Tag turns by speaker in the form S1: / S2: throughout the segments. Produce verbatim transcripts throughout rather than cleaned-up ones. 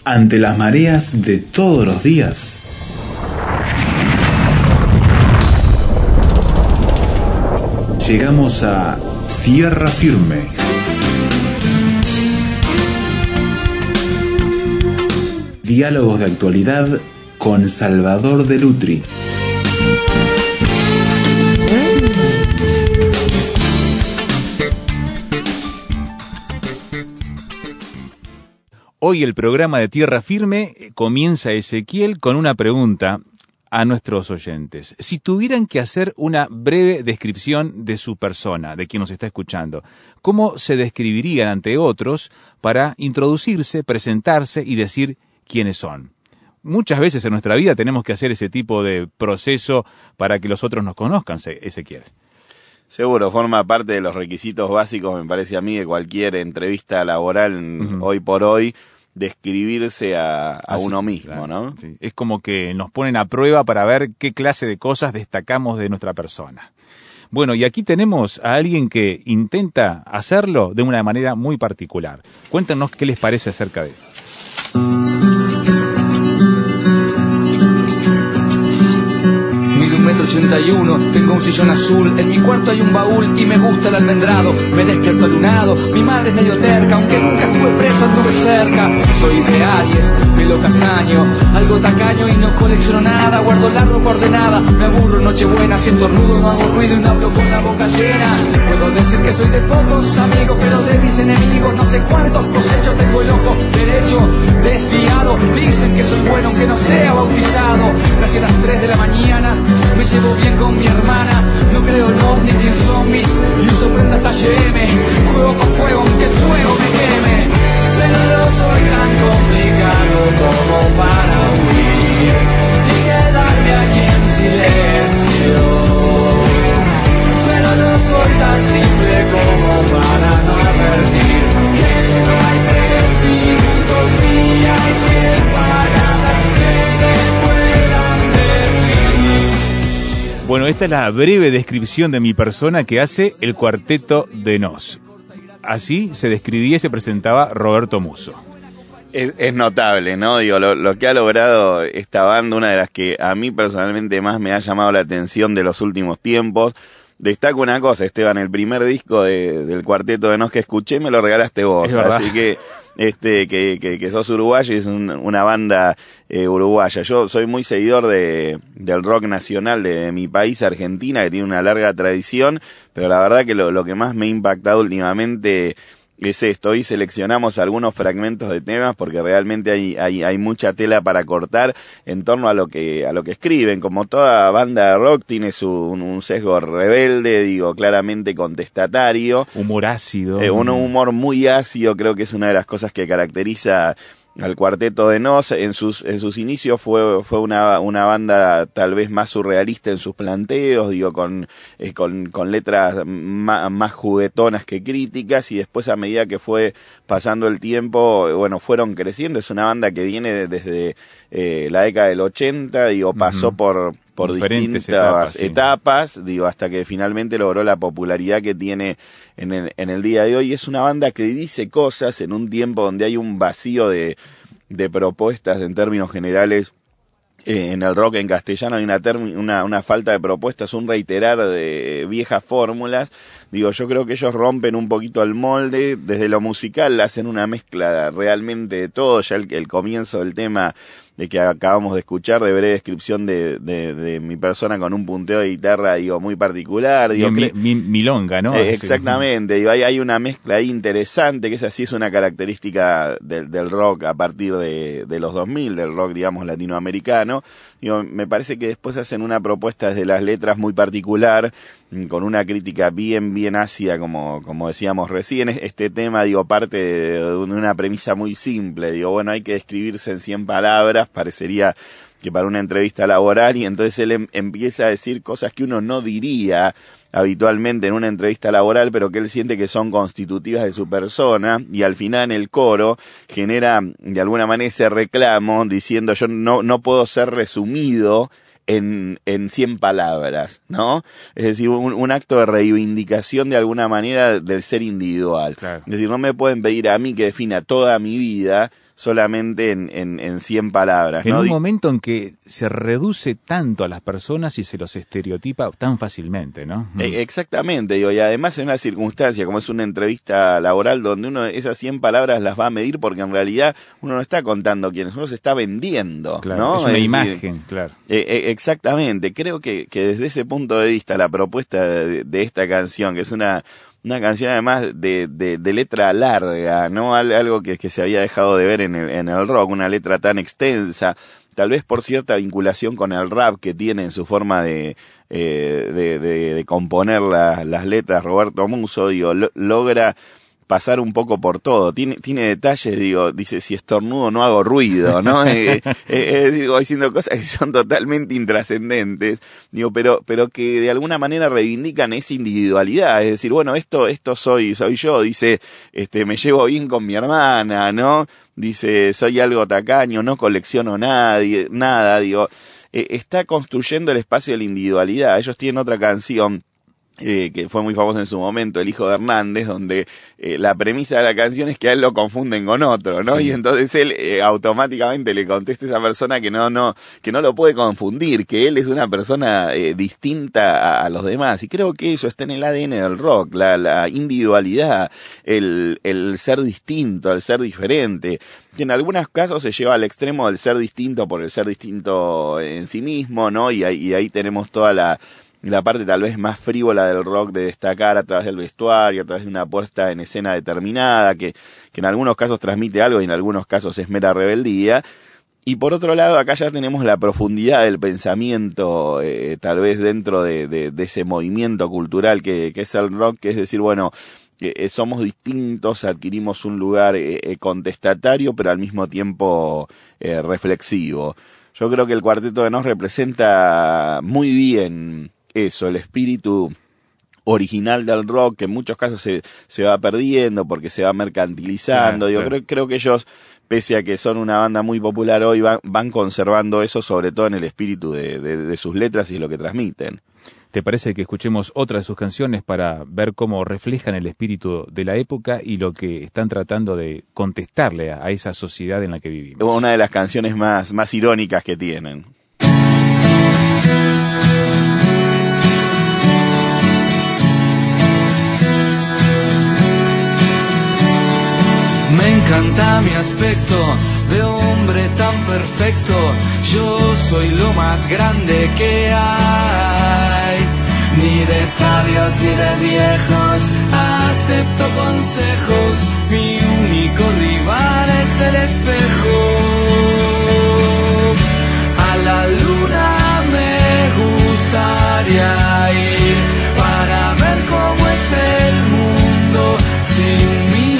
S1: Ante las mareas de todos los días, llegamos a Tierra Firme. Diálogos de actualidad con Salvador de Lutri.
S2: Hoy el programa de Tierra Firme comienza, Ezequiel, con una pregunta a nuestros oyentes. Si tuvieran que hacer una breve descripción de su persona, de quien nos está escuchando, ¿cómo se describirían ante otros para introducirse, presentarse y decir quiénes son? Muchas veces en nuestra vida tenemos que hacer ese tipo de proceso para que los otros nos conozcan, Ezequiel.
S3: Seguro, forma parte de los requisitos básicos, me parece a mí, de cualquier entrevista laboral uh-huh. hoy por hoy, describirse a, a Así, uno mismo, claro, ¿no?
S2: Sí. Es como que nos ponen a prueba para ver qué clase de cosas destacamos de nuestra persona. Bueno, y aquí tenemos a alguien que intenta hacerlo de una manera muy particular. Cuéntanos qué les parece acerca de él.
S4: un metro ochenta y uno, tengo un sillón azul, en mi cuarto hay un baúl y me gusta el almendrado, me despierto alunado, mi madre es medio terca, aunque nunca estuve preso, anduve cerca, soy de Aries, pelo castaño, algo tacaño y no colecciono nada, guardo la ropa ordenada, me aburro en Nochebuena, si estornudo no hago ruido y no hablo con la boca llena, puedo decir que soy de pocos amigos, pero de mis enemigos, no sé cuántos cosecho, tengo el ojo derecho, desviado, dicen que soy bueno aunque no sea bautizado, nací a las tres de la mañana, me llevo bien con mi hermana, no creo en ovnis ni en zombies, y uso prendas talle M, juego con fuego aunque el fuego me queme, pero no soy tan complicado como para huir, y quedarme aquí en silencio, pero no soy tan simple como para no advertir, que no hay tres minutos ni hay cien palabras que me puedan definir.
S2: Bueno, esta es la breve descripción de mi persona que hace el Cuarteto de Nos. Así se describía y se presentaba Roberto Musso.
S3: Es, es notable, ¿no? Digo, lo, lo que ha logrado esta banda, una de las que a mí personalmente más me ha llamado la atención de los últimos tiempos. Destaco una cosa, Esteban, el primer disco de, del Cuarteto de Nos que escuché me lo regalaste vos, así que este que, que, que sos uruguayo y es un, una banda eh, uruguaya. Yo soy muy seguidor de del rock nacional de, de mi país, Argentina, que tiene una larga tradición, pero la verdad que lo, lo que más me ha impactado últimamente es esto. Hoy seleccionamos algunos fragmentos de temas porque realmente hay, hay, hay mucha tela para cortar en torno a lo que, a lo que escriben. Como toda banda de rock tiene su, un, un sesgo rebelde, digo, claramente contestatario.
S2: Humor ácido.
S3: Eh, un humor muy ácido, creo que es una de las cosas que caracteriza al Cuarteto de Nos. En sus, en sus inicios fue, fue una, una banda tal vez más surrealista en sus planteos, digo, con, eh, con, con letras más, más juguetonas que críticas, y después a medida que fue pasando el tiempo, bueno, fueron creciendo. Es una banda que viene desde eh, la década del ochenta, digo, pasó uh-huh. por, por distintas etapas, sí. etapas, digo, hasta que finalmente logró la popularidad que tiene en el, en el día de hoy. Es una banda que dice cosas en un tiempo donde hay un vacío de, de propuestas en términos generales. Eh, en el rock en castellano hay una, term- una, una falta de propuestas, un reiterar de viejas fórmulas. Digo, yo creo que ellos rompen un poquito el molde, desde lo musical hacen una mezcla realmente de todo. Ya el, el comienzo del tema de que acabamos de escuchar, de breve descripción de, de, de mi persona con un punteo de guitarra, digo, muy particular. Digo,
S2: mi, mi, milonga, ¿no?
S3: Eh, exactamente, digo, hay, hay una mezcla ahí interesante, que esa sí es una característica del, del rock a partir de, de los dos mil, del rock, digamos, latinoamericano. Digo, me parece que después hacen una propuesta desde las letras muy particular, con una crítica bien, bien ácida, como, como decíamos recién. Este tema, digo, parte de una premisa muy simple. Digo, bueno, hay que describirse en cien palabras, parecería que para una entrevista laboral, y entonces él em, empieza a decir cosas que uno no diría habitualmente en una entrevista laboral, pero que él siente que son constitutivas de su persona, y al final en el coro genera de alguna manera ese reclamo diciendo: yo no, no puedo ser resumido en, en cien palabras, ¿no? Es decir, un, un acto de reivindicación de alguna manera del ser individual.
S2: Claro.
S3: Es decir, no me pueden pedir a mí que defina toda mi vida solamente en, en, en cien palabras.
S2: En
S3: ¿no?
S2: un momento en que se reduce tanto a las personas y se los estereotipa tan fácilmente, ¿no?
S3: Eh, exactamente, digo, y además en una circunstancia como es una entrevista laboral donde uno esas cien palabras las va a medir porque en realidad uno no está contando quiénes, uno se está vendiendo,
S2: claro,
S3: ¿no?
S2: Es una
S3: es
S2: imagen,
S3: decir,
S2: claro.
S3: Eh, eh, exactamente, creo que, que desde ese punto de vista la propuesta de, de esta canción, que es una una canción además de, de, de letra larga, ¿no? Algo que, que se había dejado de ver en el, en el rock, una letra tan extensa, tal vez por cierta vinculación con el rap que tiene en su forma de, eh, de, de, de componer la, las letras. Roberto Musso, digo, lo, logra pasar un poco por todo, tiene, tiene detalles, digo, dice, si estornudo no hago ruido, ¿no? eh, eh, es decir, voy diciendo cosas que son totalmente intrascendentes, digo, pero, pero que de alguna manera reivindican esa individualidad, es decir, bueno, esto, esto soy, soy yo, dice, este, me llevo bien con mi hermana, ¿no? Dice, soy algo tacaño, no colecciono nadie, nada, digo, eh, está construyendo el espacio de la individualidad. Ellos tienen otra canción Eh, que fue muy famoso en su momento, El hijo de Hernández, donde eh, la premisa de la canción es que a él lo confunden con otro, ¿no? Sí. Y entonces él eh, automáticamente le contesta a esa persona que no, no, que no lo puede confundir, que él es una persona eh, distinta a, a los demás. Y creo que eso está en el A D N del rock, la, la individualidad, el, el ser distinto, el ser diferente, que en algunos casos se lleva al extremo del ser distinto por el ser distinto en sí mismo, ¿no? Y ahí, y ahí tenemos toda la la parte tal vez más frívola del rock de destacar a través del vestuario, a través de una puesta en escena determinada, que, que en algunos casos transmite algo y en algunos casos es mera rebeldía. Y por otro lado, acá ya tenemos la profundidad del pensamiento, eh, tal vez dentro de, de, de ese movimiento cultural que, que es el rock, que es decir, bueno, eh, somos distintos, adquirimos un lugar eh, contestatario, pero al mismo tiempo eh, reflexivo. Yo creo que el Cuarteto de Nos representa muy bien eso, el espíritu original del rock, que en muchos casos se, se va perdiendo porque se va mercantilizando. Claro, Yo claro. Creo, creo que ellos, pese a que son una banda muy popular hoy, van, van conservando eso, sobre todo en el espíritu de, de, de sus letras y lo que transmiten.
S2: ¿Te parece que escuchemos otra de sus canciones para ver cómo reflejan el espíritu de la época y lo que están tratando de contestarle a, a esa sociedad en la que vivimos?
S3: Una de las canciones más, más irónicas que tienen.
S4: Me encanta mi aspecto de hombre tan perfecto. Yo soy lo más grande que hay. Ni de sabios ni de viejos acepto consejos. Mi único rival es el espejo. A la luna me gustaría ir para ver cómo es el mundo sin mí.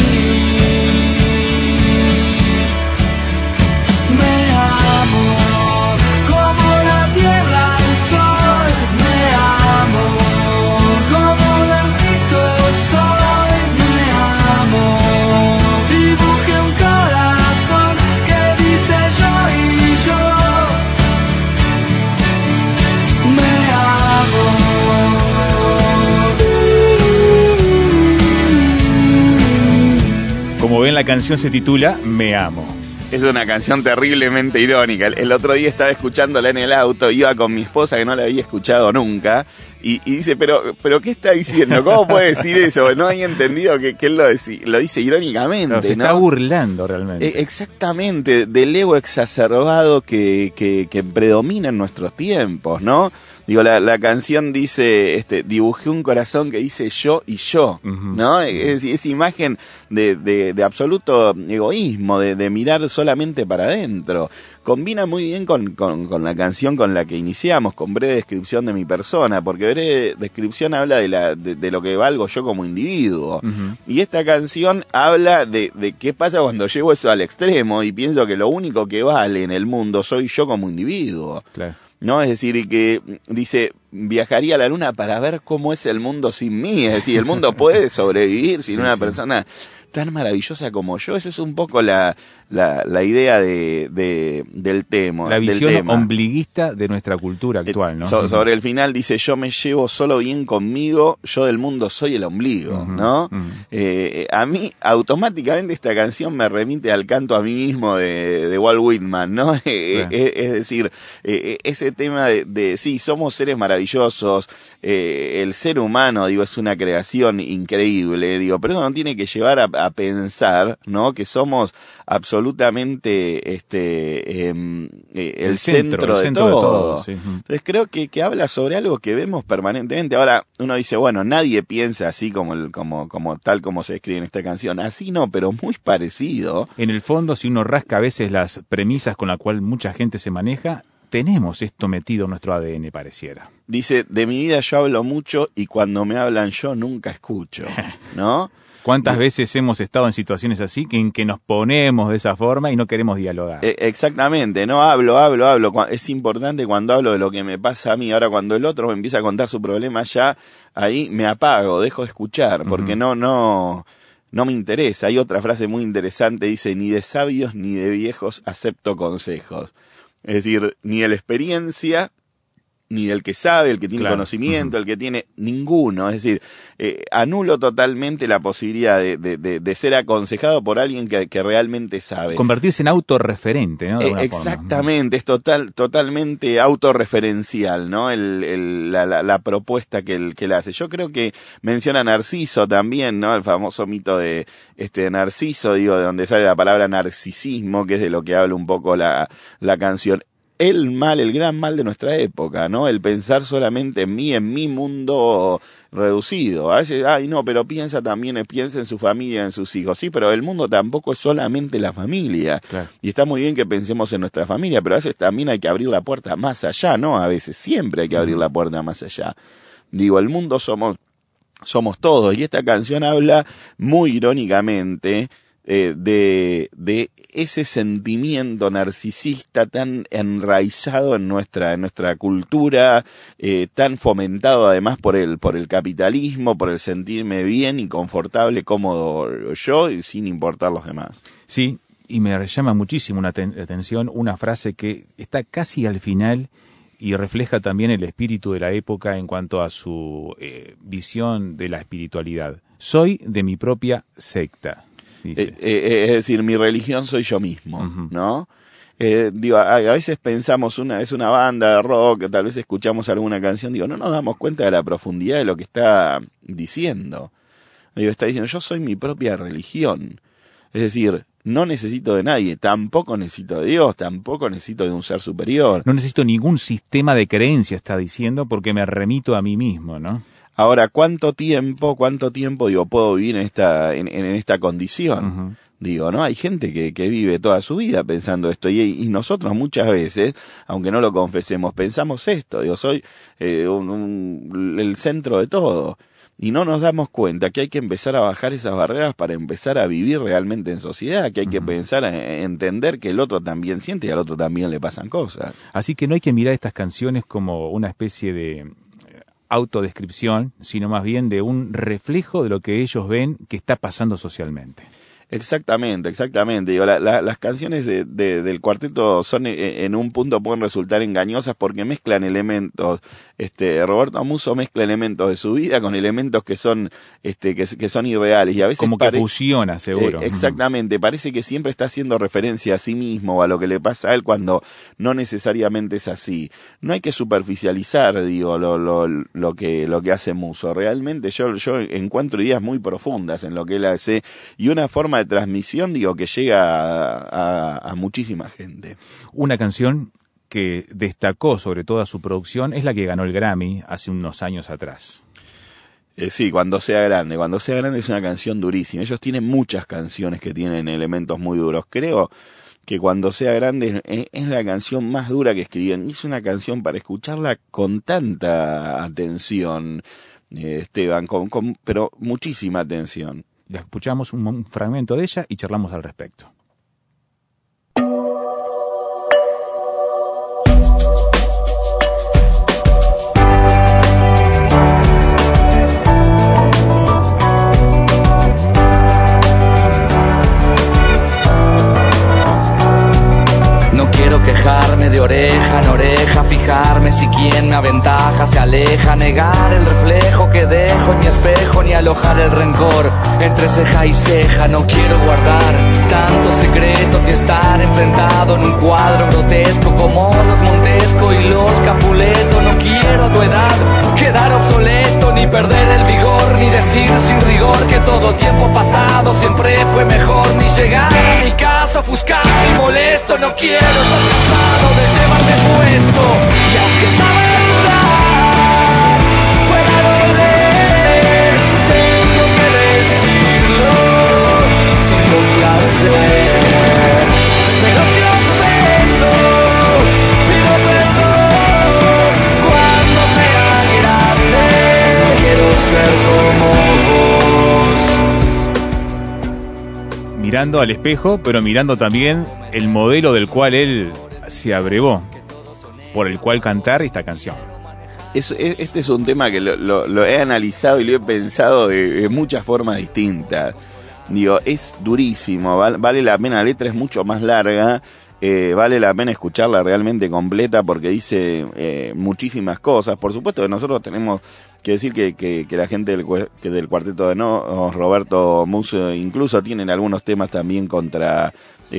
S2: Como ven, la canción se titula Me Amo.
S3: Es una canción terriblemente irónica. El, el otro día estaba escuchándola en el auto, iba con mi esposa que no la había escuchado nunca, y, y dice, pero pero ¿qué está diciendo? ¿Cómo puede decir eso? No había entendido que, que él lo, deci, lo dice irónicamente,
S2: no, se
S3: ¿no?
S2: está burlando realmente.
S3: Eh, exactamente, del ego exacerbado que, que, que predomina en nuestros tiempos, ¿no? Digo, la, la canción dice, este, dibujé un corazón que dice yo y yo, uh-huh. ¿no? Es, es imagen de, de, de absoluto egoísmo, de, de mirar solamente para adentro. Combina muy bien con, con, con la canción con la que iniciamos, con Breve Descripción de mi persona, porque Breve Descripción habla de, la, de, de lo que valgo yo como individuo. Uh-huh. Y esta canción habla de, de qué pasa cuando llevo eso al extremo y pienso que lo único que vale en el mundo soy yo como individuo.
S2: Claro.
S3: ¿No? Es decir, que dice, viajaría a la luna para ver cómo es el mundo sin mí. Es decir, el mundo puede sobrevivir sin sí, una sí. persona tan maravillosa como yo. Esa es un poco la, la, la idea de, de, del tema.
S2: La visión
S3: del tema.
S2: ombliguista de nuestra cultura actual, ¿no?
S3: So, sobre el final dice, yo me llevo solo bien conmigo, yo del mundo soy el ombligo, uh-huh, ¿no? Uh-huh. Eh, a mí, automáticamente esta canción me remite al canto a mí mismo de, de Walt Whitman, ¿no? Sí. Es, es decir, eh, ese tema de, de, sí, somos seres maravillosos, eh, el ser humano, digo, es una creación increíble, digo, pero eso no tiene que llevar a, a pensar, ¿no? Que somos absolutamente este eh, eh, el, el centro, centro, de, el centro todo. de todo. Sí. Entonces creo que, que habla sobre algo que vemos permanentemente. Ahora uno dice, bueno, nadie piensa así como el, como, como tal como se escribe en esta canción. Así no, pero muy parecido.
S2: En el fondo, si uno rasca a veces las premisas con las cuales mucha gente se maneja, tenemos esto metido en nuestro A D N, pareciera.
S3: Dice, de mi vida yo hablo mucho y cuando me hablan yo nunca escucho, ¿no?
S2: ¿Cuántas veces hemos estado en situaciones así en que nos ponemos de esa forma y no queremos dialogar?
S3: Eh, exactamente, no hablo, hablo, hablo. Es importante cuando hablo de lo que me pasa a mí. Ahora cuando el otro me empieza a contar su problema, ya ahí me apago, dejo de escuchar, porque uh-huh. no, no, no me interesa. Hay otra frase muy interesante, dice, ni de sabios ni de viejos acepto consejos. Es decir, ni de la experiencia, ni del que sabe, el que tiene claro. conocimiento, uh-huh. el que tiene ninguno. Es decir, eh, anulo totalmente la posibilidad de, de, de, de ser aconsejado por alguien que, que realmente sabe.
S2: Convertirse en autorreferente, ¿no? De
S3: eh, exactamente, forma. Es total, totalmente autorreferencial, ¿no? El, el, la, la, la propuesta que él, que él hace. Yo creo que menciona Narciso también, ¿no? El famoso mito de este Narciso, digo, de donde sale la palabra narcisismo, que es de lo que habla un poco la, la canción. El mal, el gran mal de nuestra época, ¿no? El pensar solamente en mí, en mi mundo reducido. A veces, ay, no, pero piensa también, piensa en su familia, en sus hijos. Sí, pero el mundo tampoco es solamente la familia. Claro. Y está muy bien que pensemos en nuestra familia, pero a veces también hay que abrir la puerta más allá, ¿no? A veces, siempre hay que abrir la puerta más allá. Digo, el mundo somos, somos todos. Y esta canción habla muy irónicamente Eh, de, de ese sentimiento narcisista tan enraizado en nuestra, en nuestra cultura, eh, tan fomentado además por el, por el capitalismo, por el sentirme bien y confortable, cómodo yo y sin importar los demás.
S2: Sí, y me llama muchísimo la aten- atención una frase que está casi al final y refleja también el espíritu de la época en cuanto a su eh, visión de la espiritualidad. Soy de mi propia secta.
S3: Eh, eh, es decir, mi religión soy yo mismo, uh-huh. ¿no? Eh, digo, a, a veces pensamos, una es una banda de rock, tal vez escuchamos alguna canción, digo, no nos damos cuenta de la profundidad de lo que está diciendo. Digo, está diciendo, yo soy mi propia religión. Es decir, no necesito de nadie, tampoco necesito de Dios, tampoco necesito de un ser superior.
S2: No necesito ningún sistema de creencia, está diciendo, porque me remito a mí mismo, ¿no?
S3: Ahora, ¿cuánto tiempo, cuánto tiempo, digo, puedo vivir en esta, en, en esta condición? Uh-huh. Digo, ¿no? Hay gente que, que vive toda su vida pensando esto y, y nosotros muchas veces, aunque no lo confesemos, pensamos esto. Digo, soy eh, un, un, el centro de todo. Y no nos damos cuenta que hay que empezar a bajar esas barreras para empezar a vivir realmente en sociedad, que hay uh-huh. que pensar a, a entender que el otro también siente y al otro también le pasan cosas.
S2: Así que no hay que mirar estas canciones como una especie de autodescripción, sino más bien de un reflejo de lo que ellos ven que está pasando socialmente.
S3: Exactamente, exactamente. Digo, la, la, las canciones de, de, del cuarteto son en, en un punto pueden resultar engañosas porque mezclan elementos. Este, Roberto Amuso mezcla elementos de su vida con elementos que son, este, que, que son irreales y a veces
S2: como que pare... fusiona, seguro.
S3: Eh, exactamente. Parece que siempre está haciendo referencia a sí mismo o a lo que le pasa a él cuando no necesariamente es así. No hay que superficializar, digo, lo, lo, lo que, lo que hace Muso. Realmente yo, yo encuentro ideas muy profundas en lo que él hace y una forma de transmisión, digo, que llega a, a, a muchísima gente.
S2: Una canción que destacó sobre toda su producción es la que ganó el Grammy hace unos años atrás.
S3: Eh, sí, Cuando sea grande. Cuando sea grande es una canción durísima. Ellos tienen muchas canciones que tienen elementos muy duros. Creo que Cuando sea grande es, es la canción más dura que escribieron. Es una canción para escucarla con tanta atención, eh, Esteban, con, con, pero muchísima atención.
S2: Le escuchamos un, un fragmento de ella y charlamos al respecto.
S4: si quien me aventaja se aleja, negar el reflejo que dejo en mi espejo, ni alojar el rencor entre ceja y ceja. No quiero guardar tantos secretos y estar enfrentado en un cuadro grotesco como los Montesco y los Capuleto. No quiero a tu edad quedar obsoleto, ni perder el vigor, ni decir sin rigor que todo tiempo pasado siempre fue mejor, ni llegar a mi casa ofuscado y molesto. No quiero estar cansado de llevarme puesto, y aunque sabe durar, fuera doler, tengo que decirlo sin complacer. Pero si ofendo, pido perdón, cuando sea grande quiero ser como vos.
S2: Mirando al espejo, pero mirando también el modelo del cual él se abrevó, por el cual cantar esta canción.
S3: Es, este es un tema que lo, lo, lo he analizado y lo he pensado de, de muchas formas distintas. Digo, es durísimo, vale, vale la pena, la letra es mucho más larga, eh, vale la pena escucharla realmente completa porque dice eh, muchísimas cosas. Por supuesto que nosotros tenemos que decir que, que, que la gente del, que del Cuarteto de Nos, Roberto Musso incluso, tienen algunos temas también contra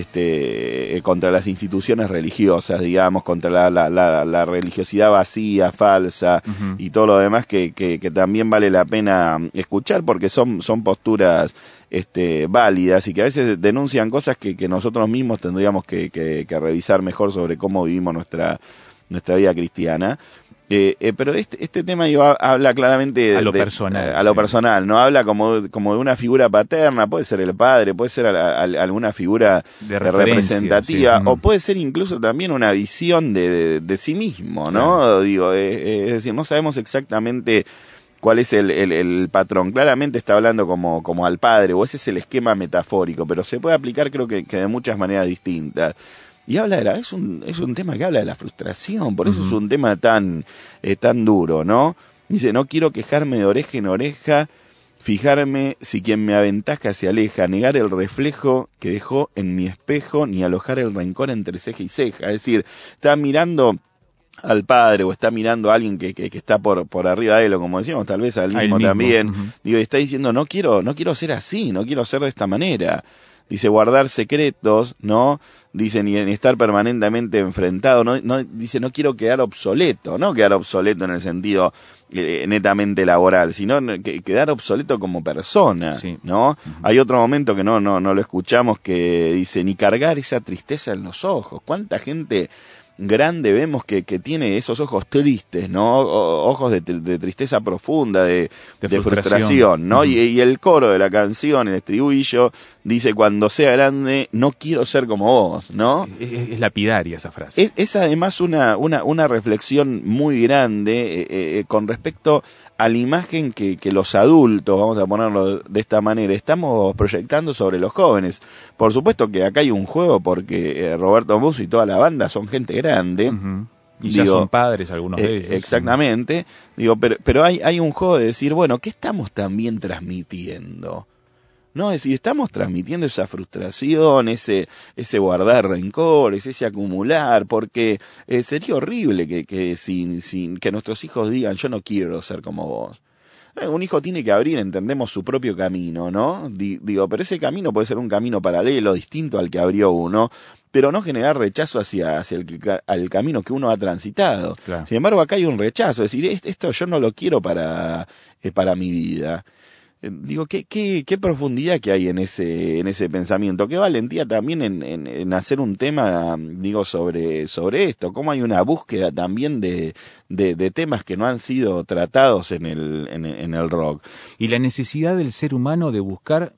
S3: este contra las instituciones religiosas, digamos, contra la, la, la, la religiosidad vacía, falsa, uh-huh. y todo lo demás que, que, que también vale la pena escuchar porque son, son posturas este, válidas y que a veces denuncian cosas que, que nosotros mismos tendríamos que, que, que revisar mejor sobre cómo vivimos nuestra, nuestra vida cristiana. Eh, eh, pero este, este tema yo, habla claramente de,
S2: a lo
S3: de,
S2: personal,
S3: a, a lo
S2: sí.
S3: personal, no habla como, como de una figura paterna, puede ser el padre, puede ser a, a, a alguna figura
S2: de
S3: representativa,
S2: sí.
S3: o puede ser incluso también una visión de, de, de sí mismo, ¿no? Claro. Digo, eh, es decir, no sabemos exactamente cuál es el, el, el patrón. Claramente está hablando como, como al padre, o ese es el esquema metafórico, pero se puede aplicar creo que, que de muchas maneras distintas. Y habla de la, es un, es un tema que habla de la frustración, por eso uh-huh. es un tema tan, eh, tan duro, ¿no? Dice, no quiero quejarme de oreja en oreja, fijarme si quien me aventaja se aleja, negar el reflejo que dejó en mi espejo, ni alojar el rencor entre ceja y ceja. Es decir, está mirando al padre o está mirando a alguien que, que, que está por, por arriba de él, o como decíamos, tal vez al mismo, mismo. también. Uh-huh. Digo, está diciendo, no quiero, no quiero ser así, no quiero ser de esta manera. Dice, guardar secretos, ¿no? Dice, ni, ni estar permanentemente enfrentado, ¿no? no Dice, no quiero quedar obsoleto, no quedar obsoleto en el sentido eh, netamente laboral, sino que, quedar obsoleto como persona, sí. ¿no? Uh-huh. Hay otro momento que no, no, no lo escuchamos que dice, ni cargar esa tristeza en los ojos. ¿Cuánta gente grande vemos que, que tiene esos ojos tristes, ¿no? O, ojos de, de tristeza profunda, de, de, de frustración, frustración, ¿no? Uh-huh. y, y el coro de la canción, el estribillo, dice, cuando sea grande, no quiero ser como vos, ¿no?
S2: Es, es lapidaria esa frase.
S3: Es, es además una, una, una reflexión muy grande eh, eh, con respecto a la imagen que, que los adultos, vamos a ponerlo de esta manera, estamos proyectando sobre los jóvenes. Por supuesto que acá hay un juego porque eh, Roberto Musso y toda la banda son gente grande.
S2: Uh-huh. Y digo, ya son padres algunos
S3: eh,
S2: de ellos.
S3: Exactamente. Sí. Digo, pero, pero hay, hay un juego de decir, bueno, ¿qué estamos también transmitiendo? No, es decir, estamos transmitiendo esa frustración, ese ese guardar rencores, ese acumular, porque eh, sería horrible que que sin sin que nuestros hijos digan, yo no quiero ser como vos. Eh, un hijo tiene que abrir, entendemos, su propio camino, ¿no? D- digo, pero ese camino puede ser un camino paralelo, distinto al que abrió uno, pero no generar rechazo hacia, hacia el, al camino que uno ha transitado. Claro. Sin embargo, acá hay un rechazo, es decir, esto yo no lo quiero para, eh, para mi vida. Digo, ¿qué, qué, qué profundidad que hay en ese, en ese pensamiento, qué valentía también en, en, en hacer un tema, digo, sobre, sobre esto, cómo hay una búsqueda también de, de, de temas que no han sido tratados en el, en, en el rock.
S2: Y la necesidad del ser humano de buscar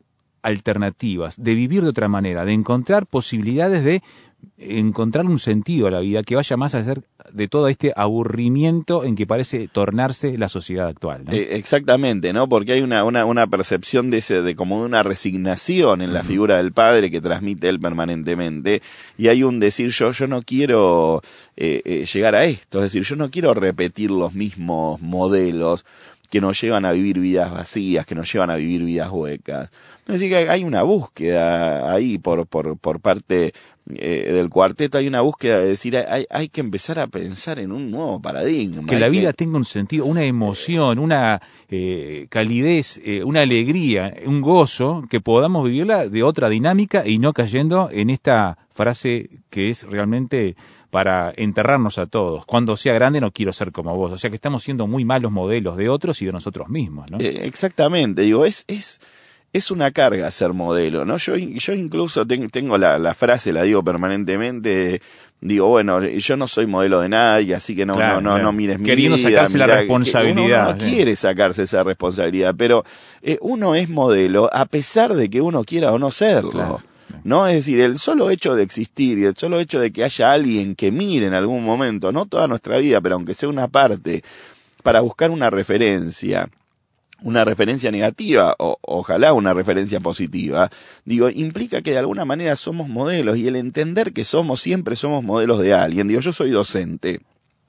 S2: alternativas, de vivir de otra manera, de encontrar posibilidades de encontrar un sentido a la vida que vaya más allá de todo este aburrimiento en que parece tornarse la sociedad actual, ¿no?
S3: Eh, exactamente, ¿no? Porque hay una, una, una percepción de ese, de como de una resignación en la uh-huh. figura del padre que transmite él permanentemente, y hay un decir yo, yo no quiero eh, eh, llegar a esto, es decir, yo no quiero repetir los mismos modelos que nos llevan a vivir vidas vacías, que nos llevan a vivir vidas huecas. Es decir, que hay una búsqueda ahí por, por, por parte eh, del cuarteto, hay una búsqueda de decir, hay, hay que empezar a pensar en un nuevo paradigma.
S2: Que la vida
S3: que...
S2: tenga un sentido, una emoción, una eh, calidez, eh, una alegría, un gozo, que podamos vivirla de otra dinámica y no cayendo en esta frase que es realmente para enterrarnos a todos. Cuando sea grande no quiero ser como vos. O sea que estamos siendo muy malos modelos de otros y de nosotros mismos, ¿no?
S3: Eh, exactamente, digo, es... es... Es una carga ser modelo, ¿no? Yo, yo incluso ten, tengo la, la frase, la digo permanentemente, digo, bueno, yo no soy modelo de nadie, así que no, claro, no, no, claro. no mires mi
S2: Queriendo
S3: vida.
S2: sacarse
S3: mirá,
S2: la responsabilidad.
S3: Uno no ¿sí? quiere sacarse esa responsabilidad, pero eh, uno es modelo a pesar de que uno quiera o no serlo. Claro. ¿No? Es decir, el solo hecho de existir y el solo hecho de que haya alguien que mire en algún momento, no toda nuestra vida, pero aunque sea una parte, para buscar una referencia, una referencia negativa, o ojalá una referencia positiva, digo, implica que de alguna manera somos modelos, y el entender que somos, siempre somos modelos de alguien. Digo, yo soy docente.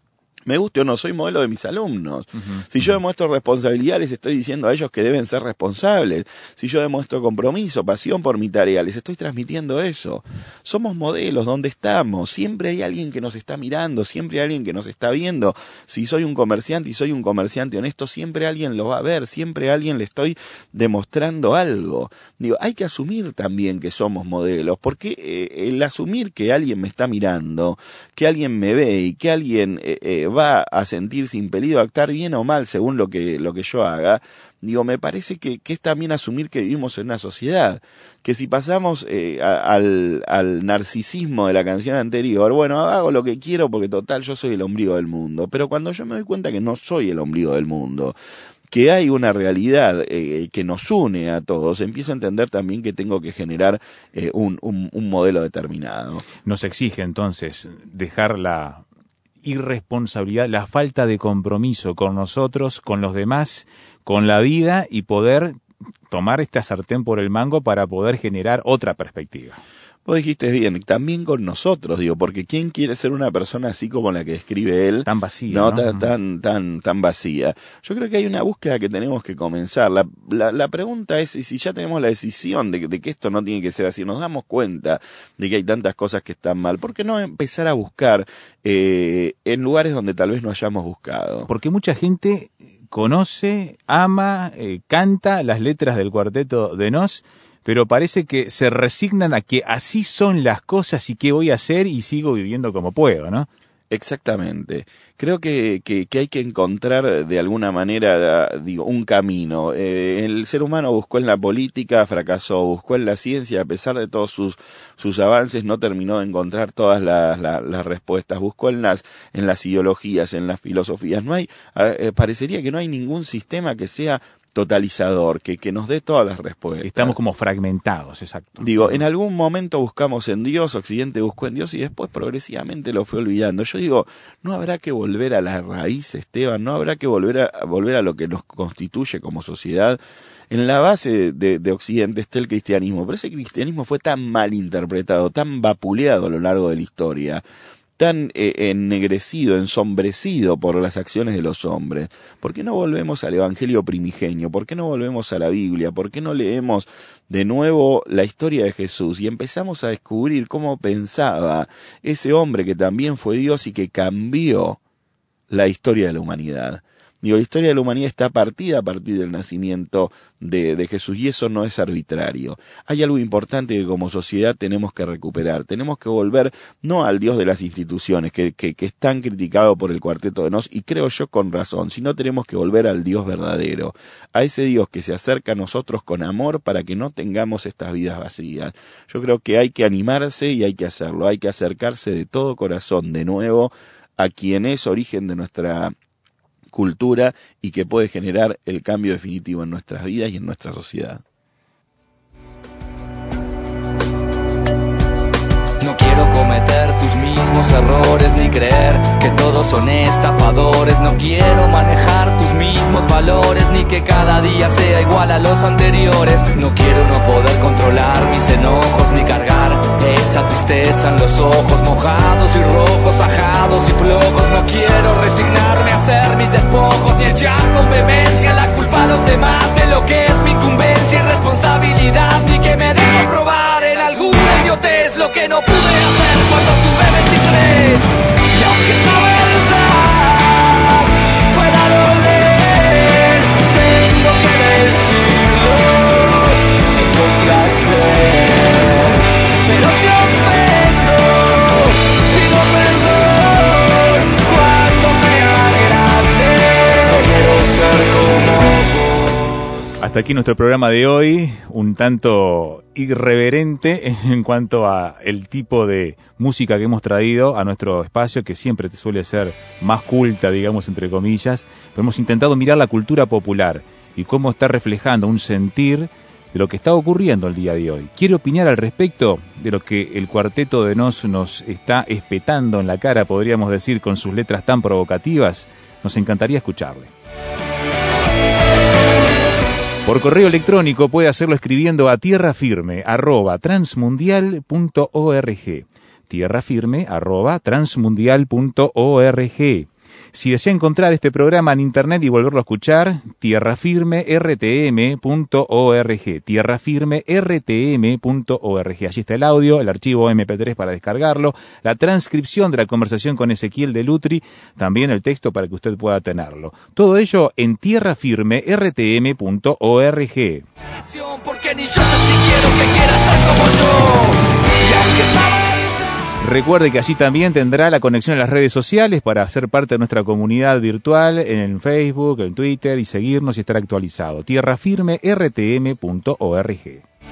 S3: Me guste o no, soy modelo de mis alumnos. Uh-huh. Si yo demuestro responsabilidad, les estoy diciendo a ellos que deben ser responsables. Si yo demuestro compromiso, pasión por mi tarea, les estoy transmitiendo eso. Somos modelos donde estamos. Siempre hay alguien que nos está mirando, siempre hay alguien que nos está viendo. Si soy un comerciante y soy un comerciante honesto, siempre alguien lo va a ver, siempre a alguien le estoy demostrando algo. Digo, hay que asumir también que somos modelos, porque eh, el asumir que alguien me está mirando, que alguien me ve y que alguien eh, eh, va a sentirse impelido a actuar bien o mal según lo que, lo que yo haga, digo, me parece que, que es también asumir que vivimos en una sociedad, que si pasamos eh, a, al, al narcisismo de la canción anterior, bueno, hago lo que quiero porque total yo soy el ombligo del mundo, pero cuando yo me doy cuenta que no soy el ombligo del mundo, que hay una realidad eh, que nos une a todos, empiezo a entender también que tengo que generar eh, un, un, un modelo determinado.
S2: Nos exige entonces dejar la irresponsabilidad, la falta de compromiso con nosotros, con los demás, con la vida, y poder tomar esta sartén por el mango para poder generar otra perspectiva.
S3: Vos dijiste bien, también con nosotros, digo, porque ¿quién quiere ser una persona así como la que describe él?
S2: Tan vacía,
S3: No,
S2: ¿no?
S3: tan, tan, tan, tan vacía. Yo creo que hay una búsqueda que tenemos que comenzar. La, la, la pregunta es, si ya tenemos la decisión de, de que esto no tiene que ser así, nos damos cuenta de que hay tantas cosas que están mal, ¿por qué no empezar a buscar eh, en lugares donde tal vez no hayamos buscado?
S2: Porque mucha gente conoce, ama, eh, canta las letras del Cuarteto de Nos, pero parece que se resignan a que así son las cosas y qué voy a hacer y sigo viviendo como puedo, ¿no?
S3: Exactamente. Creo que, que, que hay que encontrar de alguna manera, digo, un camino. Eh, el ser humano buscó en la política, fracasó, buscó en la ciencia, a pesar de todos sus, sus avances, no terminó de encontrar todas las, las, las respuestas. Buscó en las, en las ideologías, en las filosofías. No hay, eh, parecería que no hay ningún sistema que sea totalizador, que, que nos dé todas las respuestas.
S2: Estamos como fragmentados, exacto.
S3: Digo, en algún momento buscamos en Dios, Occidente buscó en Dios y después progresivamente lo fue olvidando. Yo digo, no habrá que volver a la raíz, Esteban, no habrá que volver a, a volver a lo que nos constituye como sociedad. En la base de, de Occidente está el cristianismo, pero ese cristianismo fue tan mal interpretado, tan vapuleado a lo largo de la historia, tan eh, ennegrecido, ensombrecido por las acciones de los hombres. ¿Por qué no volvemos al Evangelio primigenio? ¿Por qué no volvemos a la Biblia? ¿Por qué no leemos de nuevo la historia de Jesús y empezamos a descubrir cómo pensaba ese hombre que también fue Dios y que cambió la historia de la humanidad? Digo, la historia de la humanidad está partida a partir del nacimiento de, de Jesús, y eso no es arbitrario. Hay algo importante que como sociedad tenemos que recuperar. Tenemos que volver no al Dios de las instituciones, que, que, que es tan criticado por el Cuarteto de Nos, y creo yo con razón, sino tenemos que volver al Dios verdadero, a ese Dios que se acerca a nosotros con amor para que no tengamos estas vidas vacías. Yo creo que hay que animarse y hay que hacerlo, hay que acercarse de todo corazón de nuevo a quien es origen de nuestra cultura y que puede generar el cambio definitivo en nuestras vidas y en nuestra sociedad.
S4: No quiero cometer tus mismos errores ni creer que todos son estafadores. No quiero manejar tus mismos valores ni que cada día sea igual a los anteriores. No quiero no poder controlar mis enojos ni cargar esa tristeza en los ojos mojados y rojos, ajados y flojos. No quiero resignarme a hacer mis despojos ni echar con vehemencia la
S2: Hasta aquí nuestro programa de hoy, un tanto irreverente en cuanto a el tipo de música que hemos traído a nuestro espacio, que siempre suele ser más culta, digamos, entre comillas. Pero hemos intentado mirar la cultura popular y cómo está reflejando un sentir de lo que está ocurriendo el día de hoy. ¿Quiere opinar al respecto de lo que el Cuarteto de Nos nos está espetando en la cara, podríamos decir, con sus letras tan provocativas? Nos encantaría escucharle. Por correo electrónico puede hacerlo escribiendo a tierrafirme arroba transmundial punto org. Tierrafirme arroba transmundial punto org. Si desea encontrar este programa en internet y volverlo a escuchar, tierrafirme r t m punto org. tierrafirme r t m punto org. Allí está el audio, el archivo eme pe tres para descargarlo, la transcripción de la conversación con Ezequiel Delutri, también el texto para que usted pueda tenerlo. Todo ello en tierrafirme r t m punto org.
S4: Porque ni yo sé si quiero que quieras ser como yo. Y aunque estaba...
S2: Recuerde que allí también tendrá la conexión a las redes sociales para ser parte de nuestra comunidad virtual en Facebook, en Twitter y seguirnos y estar actualizado. tierrafirme r t m punto org.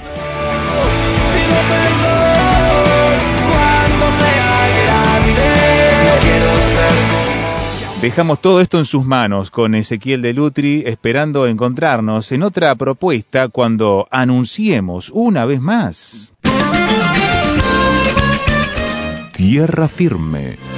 S2: Dejamos todo esto en sus manos con Ezequiel Delutri, esperando encontrarnos en otra propuesta cuando anunciemos una vez más Tierra Firme.